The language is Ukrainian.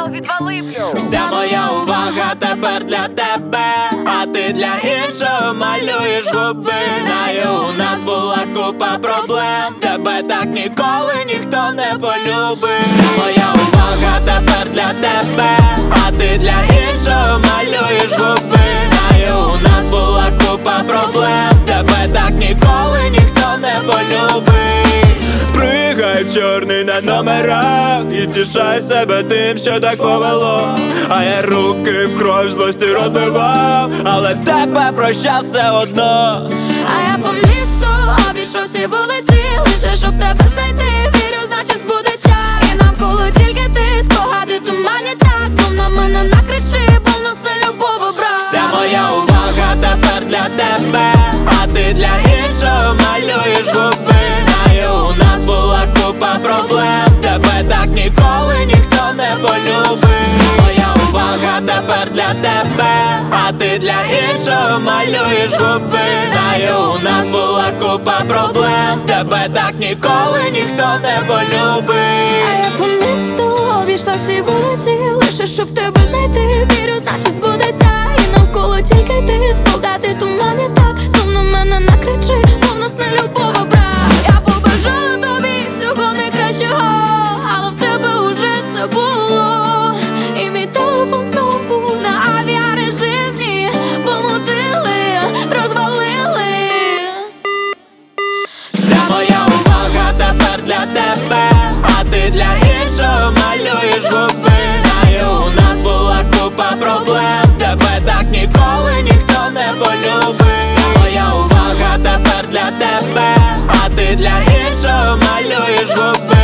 Вся моя увага тепер для тебе, а ти для іншого малюєш губи. Знаю, у нас була купа проблем, тебе так ніколи ніхто не полюбив. Вся моя увага тепер для тебе, а ти для іншого малюєш губи. Знаю, у нас була купа проблем, тебе так ніколи ніхто не полюбив. Пригай в чорний на номерах і тішай себе тим, що так повело. А я руки в кров злості розбивав, але тебе прощав все одно. А я по місту обійшов всі вулиці, лише щоб тебе знайти. Вірю, значить збудеться. І навколо тільки ти, спогади тумані так, знов на мене накричи, бо в нас не любов обрав. Вся моя увага тепер для тебе, а ти для іншого малюєш губи. Знаю, у нас була купа проблем, тебе так ніколи ніхто не полюбив. Вся моя увага тепер для тебе, а ти для іншого малюєш губи. Знаю, у нас була купа проблем, тебе так ніколи ніхто не полюбив. А я по місту обійшла всі вулиці, лише щоб тебе знайти. Вірю, значить збудеться. І навколо тільки ти, спогади тумані так, знов на мене накричи, бо в нас не любов обрав. Я побажаю тобі всього найкращого, але в тебе уже це було. І мій телефон знову на авіарежимі, помутили, розвалили. Вся моя увага тепер для тебе, а ти для іншого малюєш губи. Знаю, у нас була купа проблем, тебе так ніколи ніхто не полюбив. Вся моя увага тепер для тебе, а ти для іншого малюєш губи.